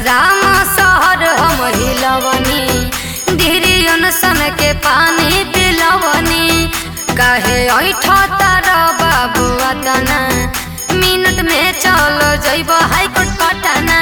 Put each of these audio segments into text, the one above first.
सासाराम शहर हम हिलवनी धीरियन सन के पानी पिलवनी काहे ऐठा तारा बाबू अतना मिनट में चल जइब हाईकोर्ट पटना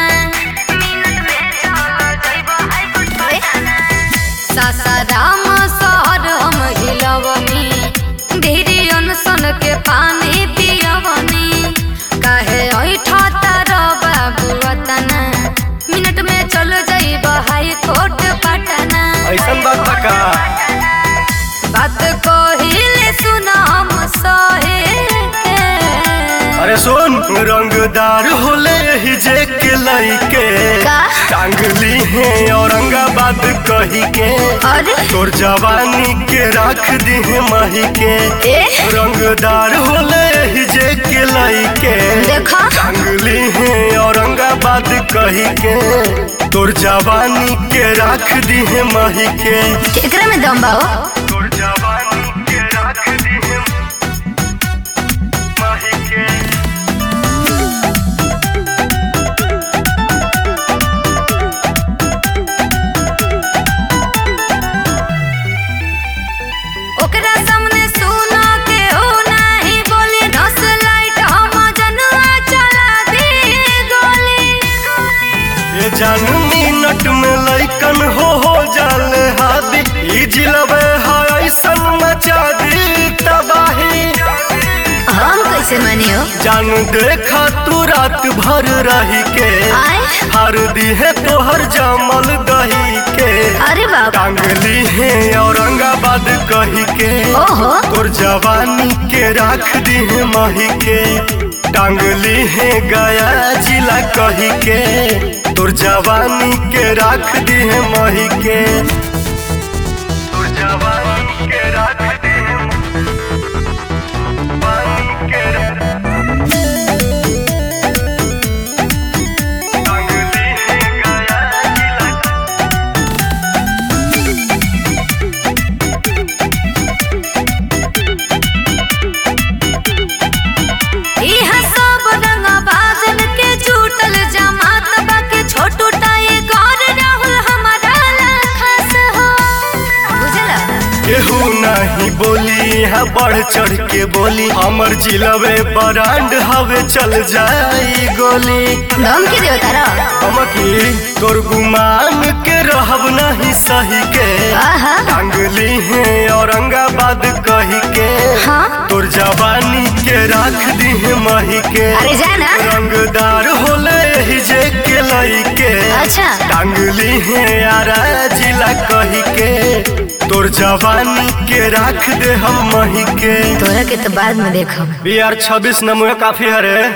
सासाराम शहर हम हिलवनी धीरियन सन के पानी पियवनी काहे ऐठा तारा बाबू अतना मिनट में चल जइब हाईकोर्ट पटना। ऐसन बात का बात कहिले सुन हम सहे के। अरे सुन रंगदार होले ही जे के लइके का? टांगली है औरंगाबाद कही के अरे तोर जवानी के रख दी है मही के रंगदार होले ही जे के लइके देखा टांगली है औरंगाबाद कही के तोर जवानी के रख दी है मही के एकरा में दम बा हो। तोर जवानी के रख दी है मही के ओकरा सामने सुना के हो नाही बोली नस लाइट हम जनवा चला दी गोली। ये जान मिनट में लइकन हो जाले हादी ई जिलबे है ऐसन मचा दी तबाही हम कैसे मानी हो जान देखा तू रात भर रही के आए हार दी है तोहर जमल दही के अरे बाबा टांगली है औरंगाबाद कही के ओहो तोर जवानी के रख दी है मही के टांगली है गया जिला कही के तोर जवानी के रख दी है मही के तोर जवानी के रख दी है मही के टांगली है गया जिला इहा सब रंग बाजन के छूटल जमात बाके छोटू टाई घर राहुल हमारा खास हो बुझला। केहू नहीं बोली है बढ़ चढ़ के बोली हमर जिलबे बरांड हवे चल जाई गोली दम के देव तारा हमकी तोर गुमान के रहब नहीं सही के आहा टांगली है औरंगाबाद कही के हाँ तोर जवानी के रख दी है मही के अरे जाना रंगदार होले ही जे के लइके अच्छा टांगली है आरा जिला कही के तोर जवानी के रख दे हम मही के तोरा के तो बाद में देखो BR 26 नमूना काफी है रे।